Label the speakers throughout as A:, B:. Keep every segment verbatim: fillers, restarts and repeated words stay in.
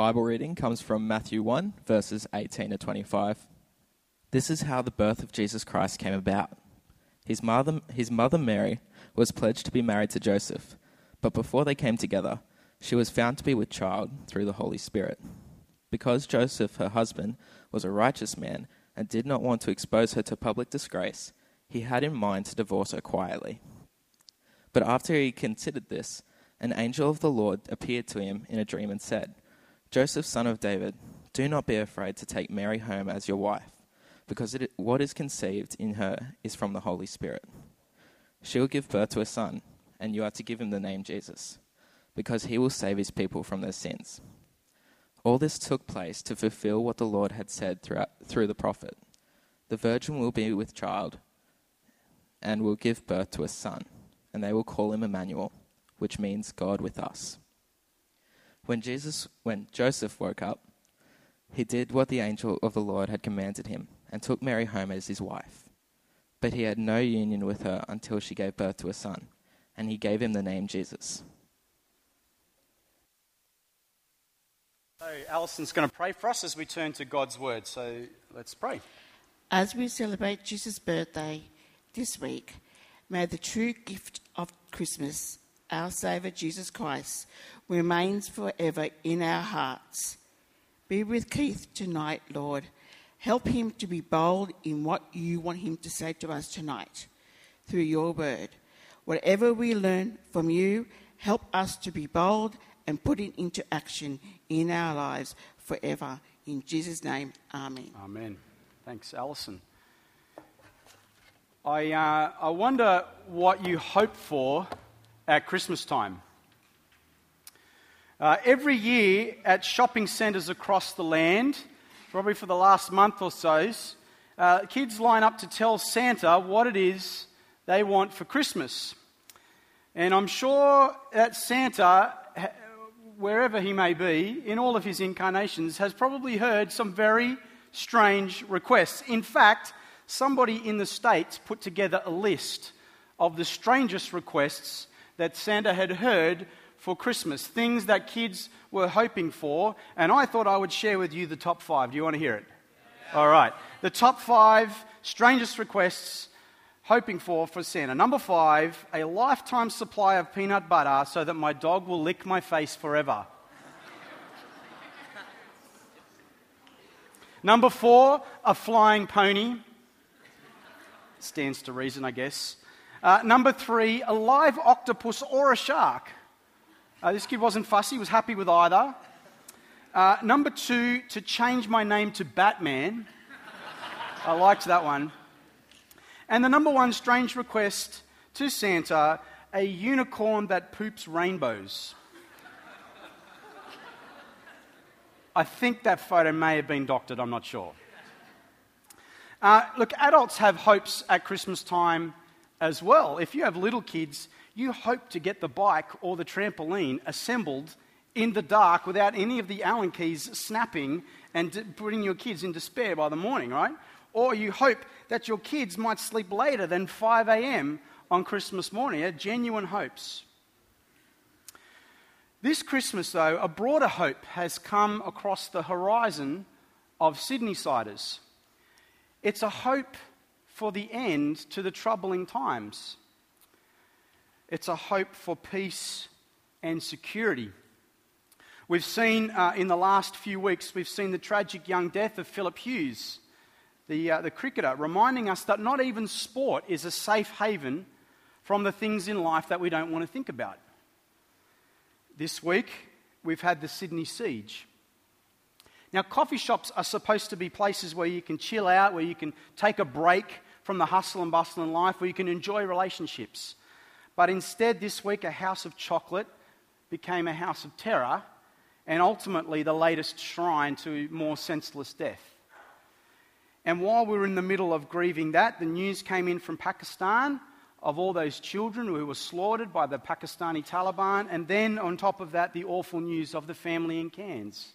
A: Bible reading comes from Matthew one, verses eighteen to twenty-five. This is how the birth of Jesus Christ came about. His mother, his mother Mary was pledged to be married to Joseph, but before they came together, she was found to be with child through the Holy Spirit. Because Joseph, her husband, was a righteous man and did not want to expose her to public disgrace, he had in mind to divorce her quietly. But after he considered this, an angel of the Lord appeared to him in a dream and said, "Joseph, son of David, do not be afraid to take Mary home as your wife, because it, what is conceived in her is from the Holy Spirit. She will give birth to a son, and you are to give him the name Jesus, because he will save his people from their sins." All this took place to fulfill what the Lord had said throughout, through the prophet. The virgin will be with child and will give birth to a son, and they will call him Emmanuel, which means God with us. When Jesus, when Joseph woke up, he did what the angel of the Lord had commanded him and took Mary home as his wife. But he had no union with her until she gave birth to a son, and he gave him the name Jesus.
B: So Alison's going to pray for us as we turn to God's word. So let's pray.
C: As we celebrate Jesus' birthday this week, may the true gift of Christmas, our Saviour Jesus Christ, remains forever in our hearts. Be with Keith tonight, Lord. Help him to be bold in what you want him to say to us tonight through your word. Whatever we learn from you, help us to be bold and put it into action in our lives forever. In Jesus' name, amen.
B: Amen. Thanks, Alison. I, uh, I wonder what you hope for at Christmas time. Uh, every year at shopping centres across the land, probably for the last month or so, uh, kids line up to tell Santa what it is they want for Christmas. And I'm sure that Santa, wherever he may be, in all of his incarnations, has probably heard some very strange requests. In fact, somebody in the States put together a list of the strangest requests that Santa had heard for Christmas, things that kids were hoping for, and I thought I would share with you the top five. Do you want to hear it? Yeah. All right. The top five strangest requests hoping for for Santa. Number five, a lifetime supply of peanut butter so that my dog will lick my face forever. Number four, a flying pony. Stands to reason, I guess. Uh, number three, a live octopus or a shark. Uh, this kid wasn't fussy, was happy with either. Uh, number two, to change my name to Batman. I liked that one. And the number one strange request to Santa, a unicorn that poops rainbows. I think that photo may have been doctored, I'm not sure. Uh, look, adults have hopes at Christmas time as well. If you have little kids, you hope to get the bike or the trampoline assembled in the dark without any of the Allen keys snapping and d- putting your kids in despair by the morning, right? Or you hope that your kids might sleep later than five a.m. on Christmas morning. They're genuine hopes. This Christmas, though, a broader hope has come across the horizon of Sydney-siders. It's a hope for the end to the troubling times. It's a hope for peace and security. We've seen uh, in the last few weeks, we've seen the tragic young death of Philip Hughes, the, uh, the cricketer, reminding us that not even sport is a safe haven from the things in life that we don't want to think about. This week, we've had the Sydney siege. Now, coffee shops are supposed to be places where you can chill out, where you can take a break from the hustle and bustle in life, where you can enjoy relationships. But instead, this week, a house of chocolate became a house of terror, and ultimately the latest shrine to more senseless death. And while we were in the middle of grieving that, the news came in from Pakistan of all those children who were slaughtered by the Pakistani Taliban, and then on top of that, the awful news of the family in Cairns.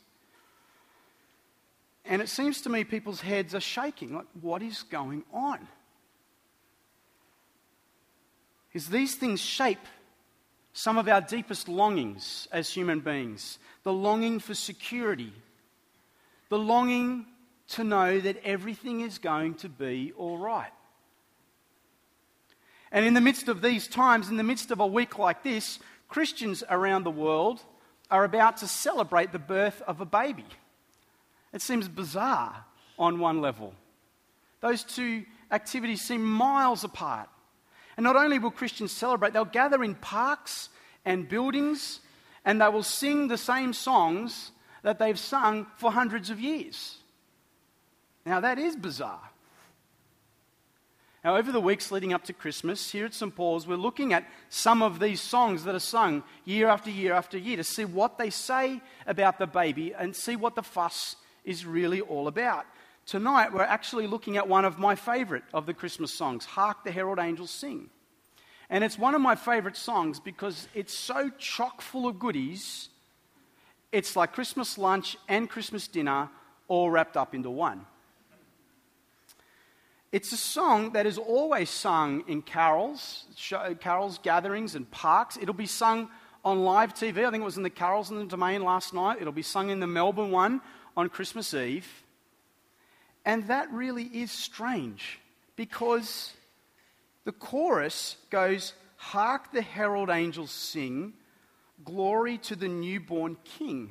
B: And it seems to me people's heads are shaking. Like, what is going on? Is these things shape some of our deepest longings as human beings. The longing for security. The longing to know that everything is going to be all right. And in the midst of these times, in the midst of a week like this, Christians around the world are about to celebrate the birth of a baby. It seems bizarre on one level. Those two activities seem miles apart. And not only will Christians celebrate, they'll gather in parks and buildings and they will sing the same songs that they've sung for hundreds of years. Now that is bizarre. Now, over the weeks leading up to Christmas, here at Saint Paul's, we're looking at some of these songs that are sung year after year after year to see what they say about the baby and see what the fuss is really all about. Tonight, we're actually looking at one of my favourite of the Christmas songs, Hark the Herald Angels Sing. And it's one of my favourite songs because it's so chock full of goodies. It's like Christmas lunch and Christmas dinner all wrapped up into one. It's a song that is always sung in carols, show, carols, gatherings and parks. It'll be sung on live T V. I think it was in the Carols in the Domain last night. It'll be sung in the Melbourne one on Christmas Eve. And that really is strange because the chorus goes, "Hark the herald angels sing, glory to the newborn king."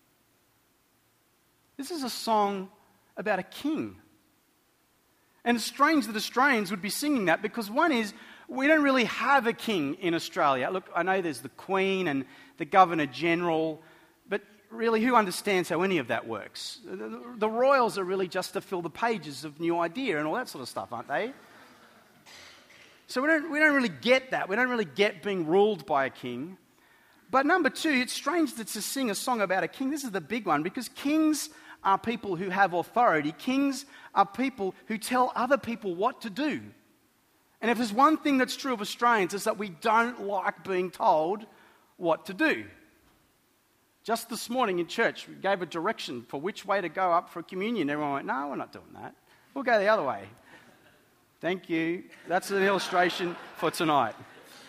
B: This is a song about a king. And it's strange that Australians would be singing that because one is, we don't really have a king in Australia. Look, I know there's the Queen and the Governor-General, but really who understands how any of that works? The, the royals are really just to fill the pages of New Idea and all that sort of stuff, aren't they? So we don't, we don't really get that. We don't really get being ruled by a king. But number two, it's strange that to sing a song about a king. This is the big one because kings are people who have authority. Kings are people who tell other people what to do. And if there's one thing that's true of Australians, it's that we don't like being told what to do. Just this morning in church, we gave a direction for which way to go up for communion. Everyone went, "No, we're not doing that. We'll go the other way." Thank you. That's an illustration for tonight.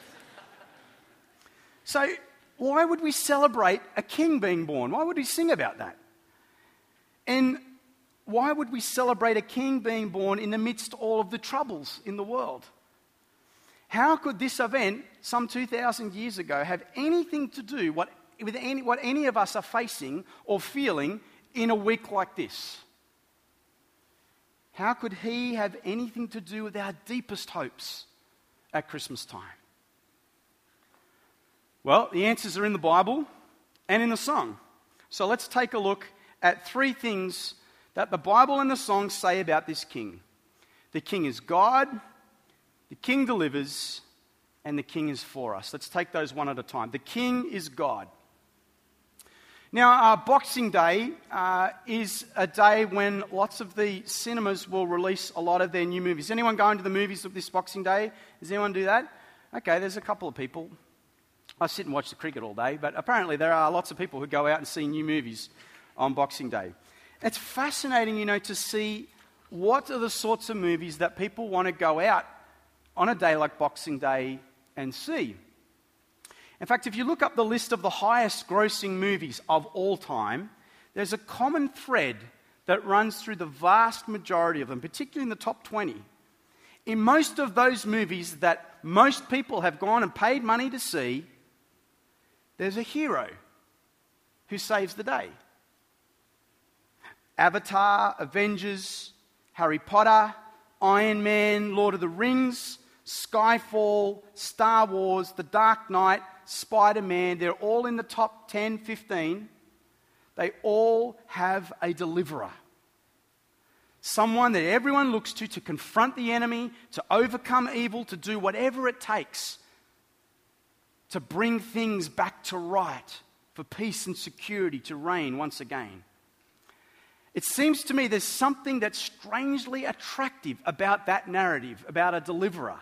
B: So, why would we celebrate a king being born? Why would we sing about that? And why would we celebrate a king being born in the midst of all of the troubles in the world? How could this event, some two thousand years ago, have anything to do what, with any, what any of us are facing or feeling in a week like this? How could he have anything to do with our deepest hopes at Christmas time? Well, the answers are in the Bible and in the song. So let's take a look at three things that the Bible and the song say about this king. The king is God, the king delivers, and the king is for us. Let's take those one at a time. The king is God. Now, uh, Boxing Day uh, is a day when lots of the cinemas will release a lot of their new movies. Anyone going to the movies of this Boxing Day? Does anyone do that? Okay, there's a couple of people. I sit and watch the cricket all day, but apparently there are lots of people who go out and see new movies on Boxing Day. It's fascinating, you know, to see what are the sorts of movies that people want to go out on a day like Boxing Day and see. In fact, if you look up the list of the highest grossing movies of all time, there's a common thread that runs through the vast majority of them, particularly in the top twenty. In most of those movies that most people have gone and paid money to see, there's a hero who saves the day. Avatar, Avengers, Harry Potter, Iron Man, Lord of the Rings, Skyfall, Star Wars, The Dark Knight, Spider-Man, they're all in the top ten, fifteen. They all have a deliverer. Someone that everyone looks to to confront the enemy, to overcome evil, to do whatever it takes to bring things back to right, for peace and security to reign once again. It seems to me there's something that's strangely attractive about that narrative, about a deliverer.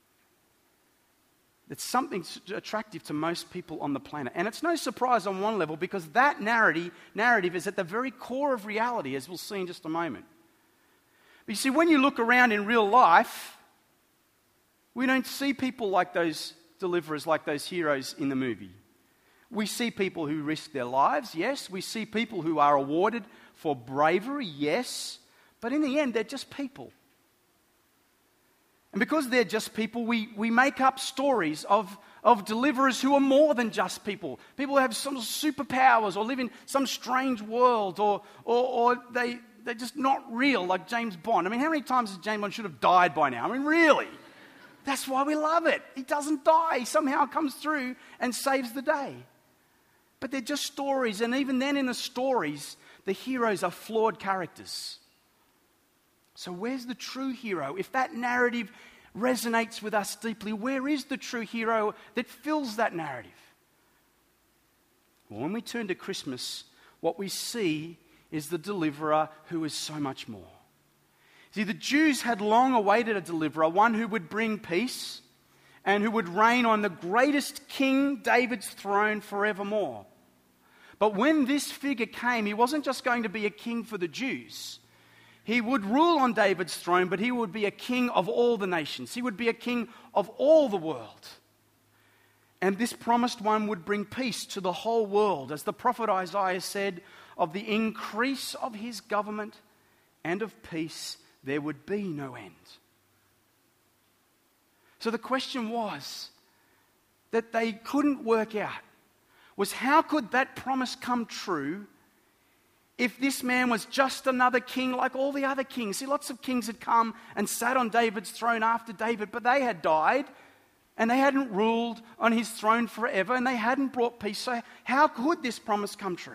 B: It's something attractive to most people on the planet. And it's no surprise on one level because that narrative, narrative is at the very core of reality, as we'll see in just a moment. But you see, when you look around in real life, we don't see people like those deliverers like those heroes in the movie. We see people who risk their lives, yes. We see people who are awarded for bravery, yes. But in the end, they're just people. And because they're just people, we, we make up stories of, of deliverers who are more than just people. People who have some superpowers or live in some strange world, or, or, or they, they're just not real, like James Bond. I mean, how many times has James Bond should have died by now? I mean, really? That's why we love it. He doesn't die. He somehow comes through and saves the day. But they're just stories, and even then in the stories, the heroes are flawed characters. So where's the true hero? If that narrative resonates with us deeply, where is the true hero that fills that narrative? Well, when we turn to Christmas, what we see is the deliverer who is so much more. See, the Jews had long awaited a deliverer, one who would bring peace and who would reign on the greatest king, David's throne, forevermore. But when this figure came, he wasn't just going to be a king for the Jews. He would rule on David's throne, but he would be a king of all the nations. He would be a king of all the world. And this promised one would bring peace to the whole world, as the prophet Isaiah said, of the increase of his government and of peace there would be no end. So the question was that they couldn't work out was how could that promise come true if this man was just another king like all the other kings? See, lots of kings had come and sat on David's throne after David, but they had died and they hadn't ruled on his throne forever and they hadn't brought peace. So how could this promise come true?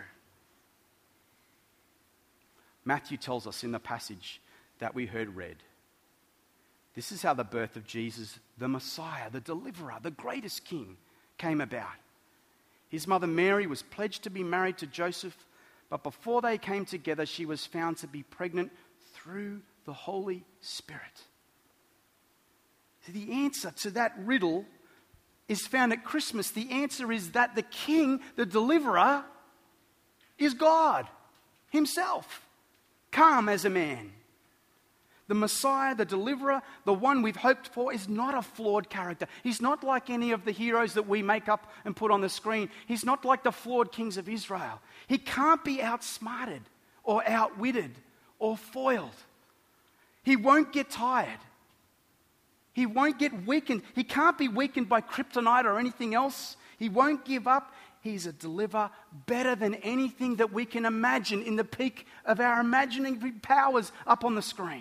B: Matthew tells us in the passage that we heard read, this is how the birth of Jesus, the Messiah, the deliverer, the greatest king, came about. His mother Mary was pledged to be married to Joseph, but before they came together, she was found to be pregnant through the Holy Spirit. So the answer to that riddle is found at Christmas. The answer is that the king, the deliverer, is God himself, come as a man. The Messiah, the deliverer, the one we've hoped for, is not a flawed character. He's not like any of the heroes that we make up and put on the screen. He's not like the flawed kings of Israel. He can't be outsmarted or outwitted or foiled. He won't get tired. He won't get weakened. He can't be weakened by kryptonite or anything else. He won't give up. He's a deliverer better than anything that we can imagine in the peak of our imagining powers up on the screen.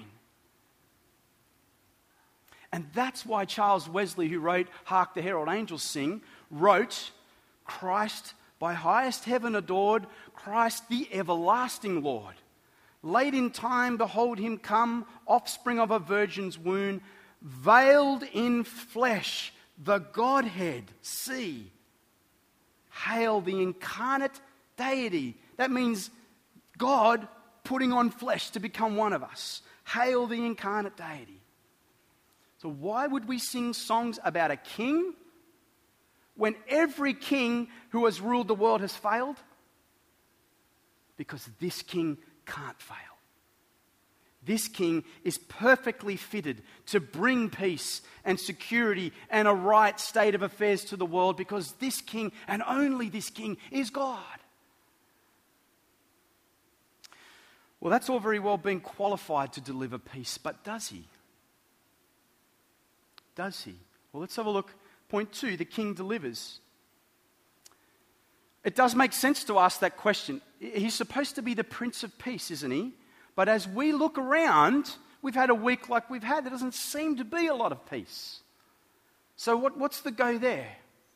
B: And that's why Charles Wesley, who wrote Hark the Herald Angels Sing, wrote, Christ by highest heaven adored, Christ the everlasting Lord. Late in time, behold him come, offspring of a virgin's womb, veiled in flesh, the Godhead, see. Hail the incarnate deity. That means God putting on flesh to become one of us. Hail the incarnate deity. So why would we sing songs about a king when every king who has ruled the world has failed? Because this king can't fail. This king is perfectly fitted to bring peace and security and a right state of affairs to the world, because this king, and only this king, is God. Well, that's all very well being qualified to deliver peace, but does he? Does he? Well, let's have a look. Point two, the king delivers. It does make sense to ask that question. He's supposed to be the Prince of Peace, isn't he? But as we look around, we've had a week like we've had, there doesn't seem to be a lot of peace. So what, what's the go there?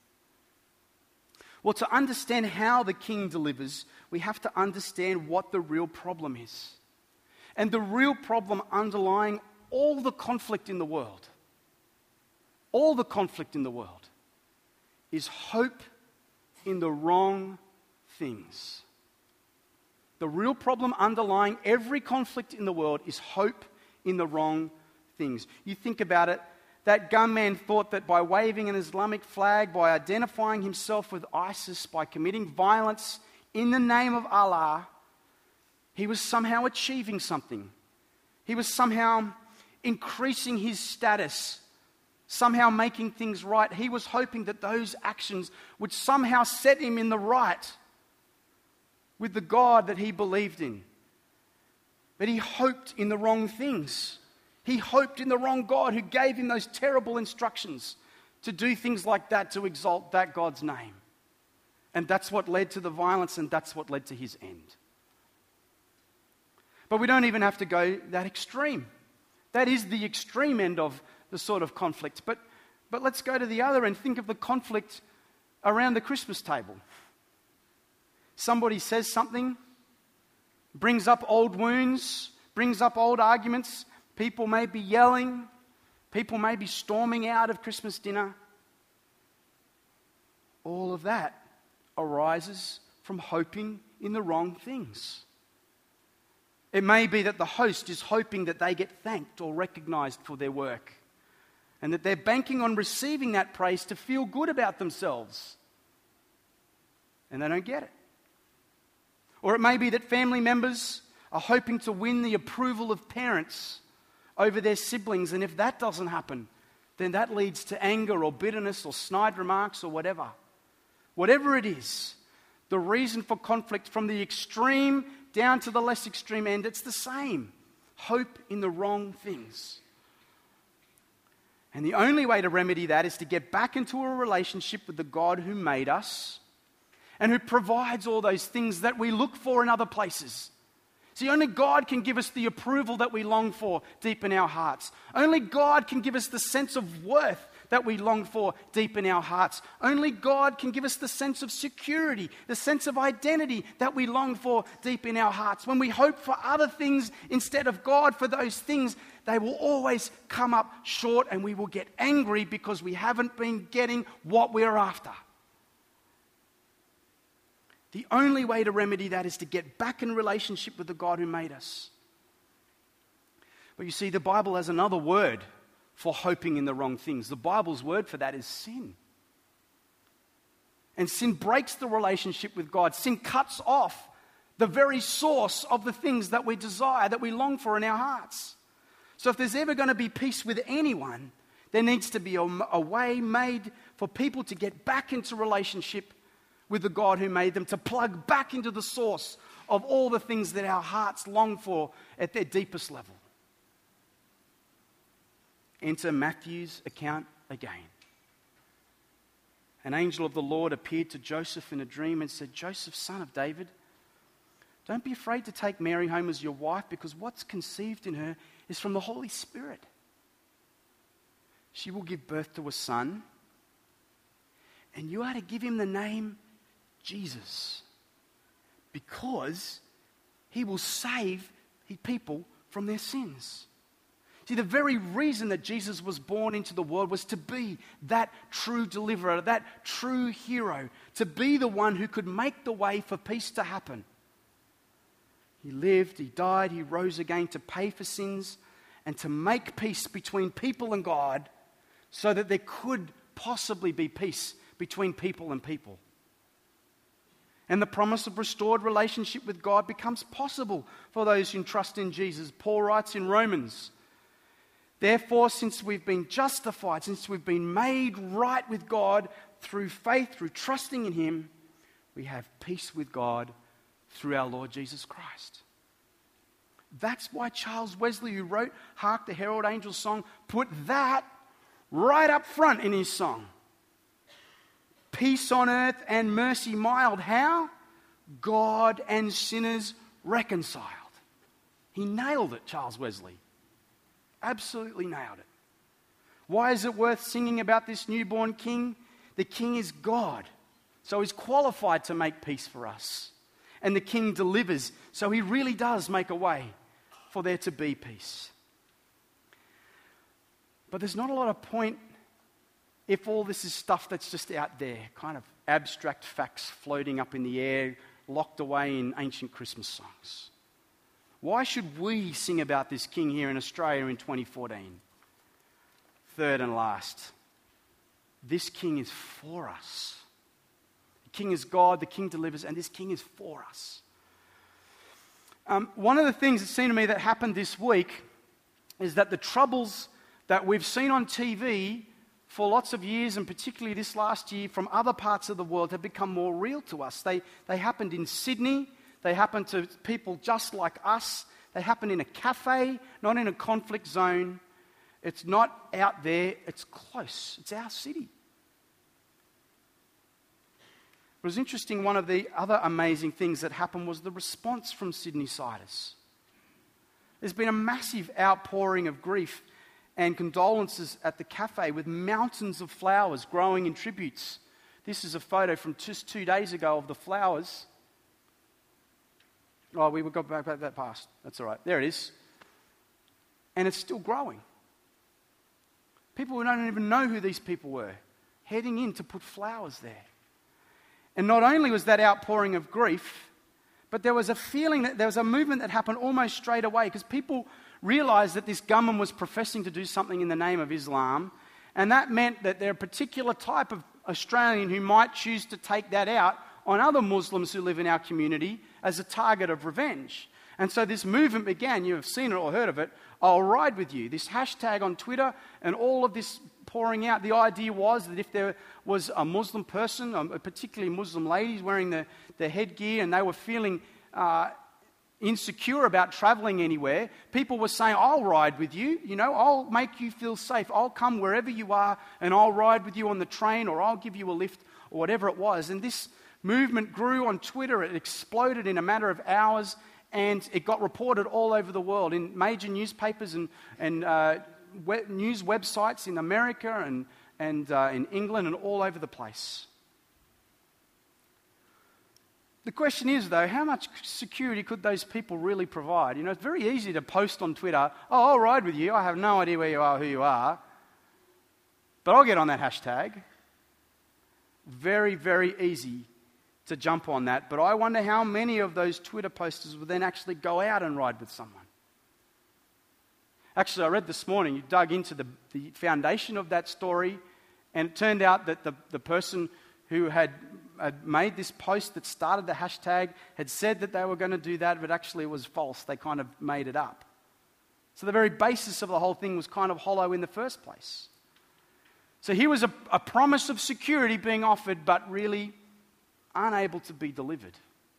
B: Well, to understand how the king delivers, we have to understand what the real problem is. And the real problem underlying all the conflict in the world, all the conflict in the world, is hope in the wrong things. The real problem underlying every conflict in the world is hope in the wrong things. You think about it, that gunman thought that by waving an Islamic flag, by identifying himself with ISIS, by committing violence in the name of Allah, he was somehow achieving something. He was somehow increasing his status somehow making things right. He was hoping that those actions would somehow set him in the right with the God that he believed in. But he hoped in the wrong things. He hoped in the wrong God who gave him those terrible instructions to do things like that, to exalt that God's name. And that's what led to the violence, and that's what led to his end. But we don't even have to go that extreme. That is the extreme end of the sort of conflict. But, but let's go to the other and think of the conflict around the Christmas table. Somebody says something, brings up old wounds, brings up old arguments. People may be yelling. People may be storming out of Christmas dinner. All of that arises from hoping in the wrong things. It may be that the host is hoping that they get thanked or recognized for their work, and that they're banking on receiving that praise to feel good about themselves, and they don't get it. Or it may be that family members are hoping to win the approval of parents over their siblings, and if that doesn't happen, then that leads to anger or bitterness or snide remarks or whatever. Whatever it is, the reason for conflict from the extreme down to the less extreme end, it's the same. Hope in the wrong things. And the only way to remedy that is to get back into a relationship with the God who made us and who provides all those things that we look for in other places. See, only God can give us the approval that we long for deep in our hearts. Only God can give us the sense of worth that we long for deep in our hearts. Only God can give us the sense of security, the sense of identity that we long for deep in our hearts. When we hope for other things instead of God for those things, they will always come up short, and we will get angry because we haven't been getting what we're after. The only way to remedy that is to get back in relationship with the God who made us. But you see, the Bible has another word for hoping in the wrong things. The Bible's word for that is sin. And sin breaks the relationship with God. Sin cuts off the very source of the things that we desire, that we long for in our hearts. So if there's ever going to be peace with anyone, there needs to be a, a way made for people to get back into relationship with the God who made them, to plug back into the source of all the things that our hearts long for at their deepest level. Enter Matthew's account again. An angel of the Lord appeared to Joseph in a dream and said, "Joseph, son of David, don't be afraid to take Mary home as your wife, because what's conceived in her is from the Holy Spirit. She will give birth to a son, and you are to give him the name Jesus, because he will save his people from their sins." See, the very reason that Jesus was born into the world was to be that true deliverer, that true hero, to be the one who could make the way for peace to happen. He lived, he died, he rose again to pay for sins and to make peace between people and God, so that there could possibly be peace between people and people. And the promise of restored relationship with God becomes possible for those who trust in Jesus. Paul writes in Romans, "Therefore, since we've been justified, since we've been made right with God through faith, through trusting in him, we have peace with God through our Lord Jesus Christ." That's why Charles Wesley, who wrote Hark the Herald Angels song, put that right up front in his song. Peace on earth and mercy mild. How? God and sinners reconciled. He nailed it, Charles Wesley. Absolutely nailed it. Why is it worth singing about this newborn king? The king is God, so he's qualified to make peace for us. And the king delivers, so he really does make a way for there to be peace. But there's not a lot of point if all this is stuff that's just out there, kind of abstract facts floating up in the air, locked away in ancient Christmas songs. Why should we sing about this king here in Australia in twenty fourteen? Third and last, this king is for us. The king is God, the king delivers, and this king is for us. Um, one of the things that seemed to me that happened this week is that the troubles that we've seen on T V for lots of years, and particularly this last year, from other parts of the world have become more real to us. They, they happened in Sydney. They happened to people just like us. They happened in a cafe, not in a conflict zone. It's not out there. It's close. It's our city. It was interesting, one of the other amazing things that happened was the response from Sydney-siders. There's been a massive outpouring of grief and condolences at the cafe with mountains of flowers growing in tributes. This is a photo from just two days ago of the flowers. Oh, we got back, back that past. That's all right. There it is. And it's still growing. People who don't even know who these people were, heading in to put flowers there. And not only was that outpouring of grief, but there was a feeling that there was a movement that happened almost straight away, because people realized that this gunman was professing to do something in the name of Islam, and that meant that there are a particular type of Australian who might choose to take that out on other Muslims who live in our community as a target of revenge. And so this movement began. You have seen it or heard of it. I'll ride with you. This hashtag on Twitter and all of this pouring out. The idea was that if there was a Muslim person, um, particularly Muslim ladies wearing the, the headgear, and they were feeling uh, insecure about traveling anywhere, people were saying, I'll ride with you, you know, I'll make you feel safe. I'll come wherever you are and I'll ride with you on the train, or I'll give you a lift, or whatever it was. And this movement grew on Twitter. It exploded in a matter of hours, and it got reported all over the world in major newspapers and, and uh, web, news websites in America and, and uh, in England and all over the place. The question is, though, how much security could those people really provide? You know, it's very easy to post on Twitter, oh, I'll ride with you. I have no idea where you are, who you are, but I'll get on that hashtag. Very, very easy to jump on that. But I wonder how many of those Twitter posters would then actually go out and ride with someone. Actually, I read this morning, you dug into the, the foundation of that story, and it turned out that the, the person who had, had made this post that started the hashtag had said that they were going to do that, but actually it was false. They kind of made it up. So the very basis of the whole thing was kind of hollow in the first place. So here was a, a promise of security being offered, but really unable to be delivered.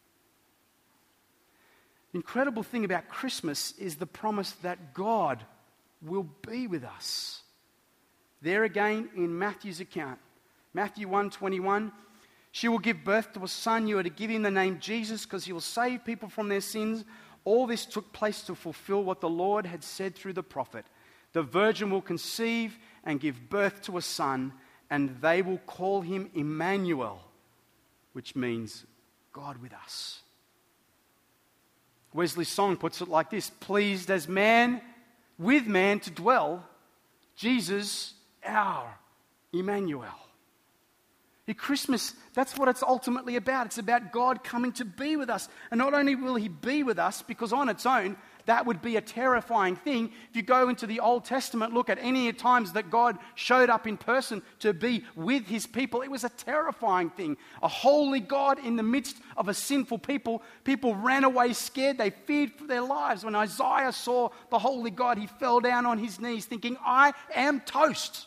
B: The incredible thing about Christmas is the promise that God will be with us. There again in Matthew's account, Matthew one twenty-one, she will give birth to a son. You are to give him the name Jesus, because he will save people from their sins. All this took place to fulfill what the Lord had said through the prophet. The virgin will conceive and give birth to a son, and they will call him Emmanuel, which means God with us. Wesley's song puts it like this: pleased as man with man to dwell, Jesus our Emmanuel. At Christmas, that's what it's ultimately about. It's about God coming to be with us. And not only will he be with us, because on its own, that would be a terrifying thing. If you go into the Old Testament, look at any times that God showed up in person to be with his people, it was a terrifying thing. A holy God in the midst of a sinful people. People ran away scared. They feared for their lives. When Isaiah saw the holy God, he fell down on his knees thinking, I am toast.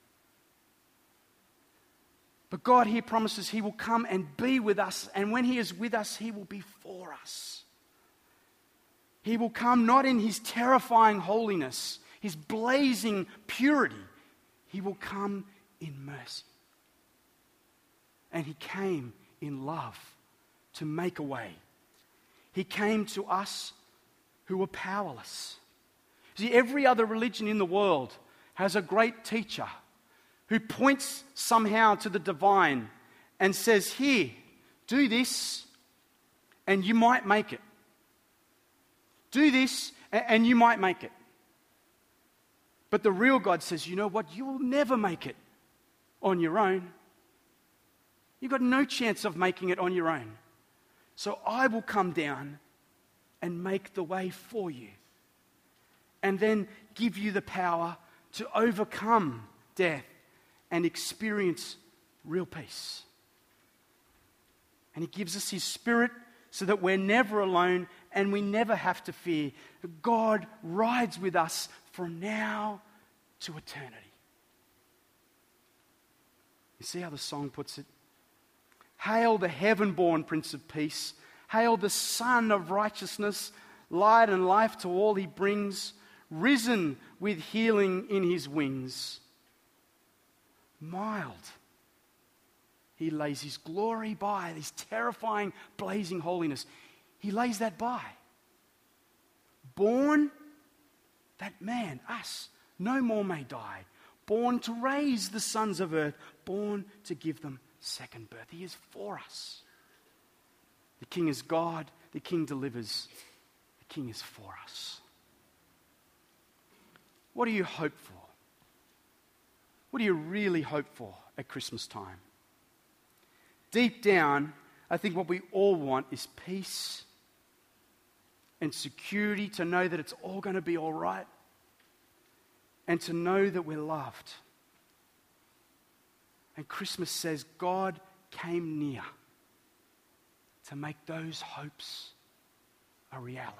B: But God here promises he will come and be with us. And when he is with us, he will be for us. He will come not in his terrifying holiness, his blazing purity. He will come in mercy. And he came in love to make a way. He came to us who were powerless. See, every other religion in the world has a great teacher who points somehow to the divine and says, here, do this and you might make it. Do this and you might make it. But the real God says, you know what? You will never make it on your own. You've got no chance of making it on your own. So I will come down and make the way for you. And then give you the power to overcome death and experience real peace. And he gives us his Spirit so that we're never alone and we never have to fear. God rides with us from now to eternity. You see how the song puts it? Hail the heaven-born Prince of Peace. Hail the Son of Righteousness, light and life to all he brings, risen with healing in his wings. Mild. He lays his glory by, his terrifying, blazing holiness. He lays that by. Born, that man, us, no more may die. Born to raise the sons of earth, born to give them second birth. He is for us. The King is God, the King delivers, the King is for us. What do you hope for? What do you really hope for at Christmas time? Deep down, I think what we all want is peace and security, to know that it's all going to be all right, and to know that we're loved. And Christmas says God came near to make those hopes a reality.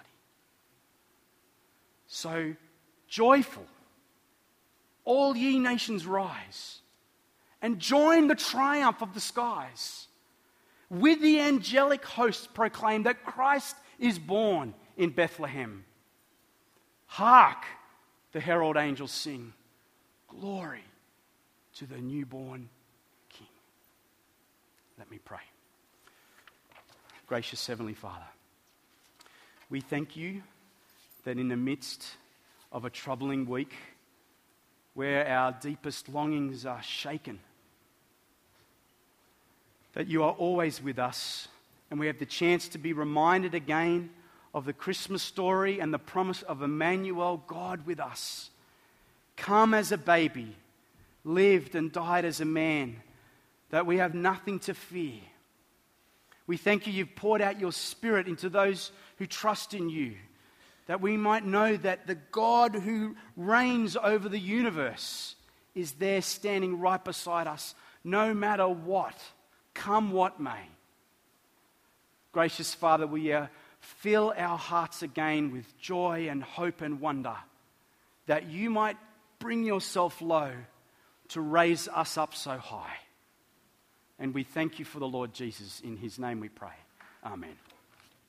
B: So, joyful, all ye nations rise, and join the triumph of the skies. With the angelic host proclaim that Christ is born in Bethlehem. Hark, the herald angels sing, glory to the newborn King. Let me pray. Gracious Heavenly Father, we thank you that in the midst of a troubling week where our deepest longings are shaken, that you are always with us, and we have the chance to be reminded again of the Christmas story and the promise of Emmanuel, God with us. Come as a baby, lived and died as a man, that we have nothing to fear. We thank you you've poured out your Spirit into those who trust in you, that we might know that the God who reigns over the universe is there standing right beside us, no matter what, come what may. Gracious Father, we uh, fill our hearts again with joy and hope and wonder, that you might bring yourself low to raise us up so high. And we thank you for the Lord Jesus. In his name we pray. Amen.